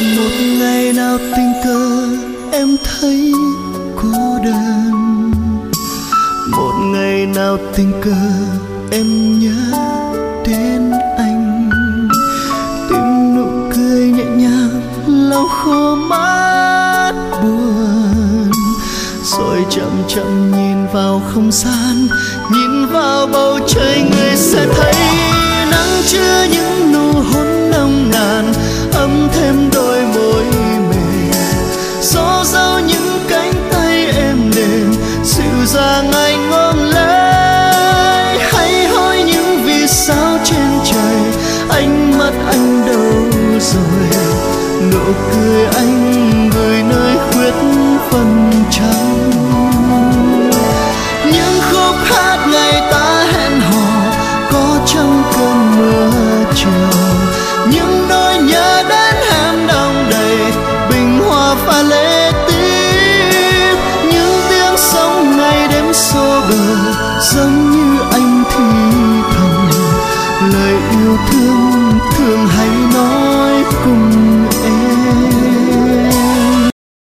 Một ngày nào tình cờ em thấy cô đơn, một ngày nào tình cờ em nhớ đến anh, tìm nụ cười nhẹ nhàng lau khô mắt buồn, rồi chậm chậm nhìn vào không gian, nhìn vào bầu trời, người sẽ thấy nắng chứa những nụ hôn nồng nàn, ấm thêm đôi môi mềm, xóa dấu những cánh tay êm đềm, dịu dàng anh ôm lấy. Hãy hỏi những vì sao trên trời, ánh mắt anh đâu rồi, nụ cười anh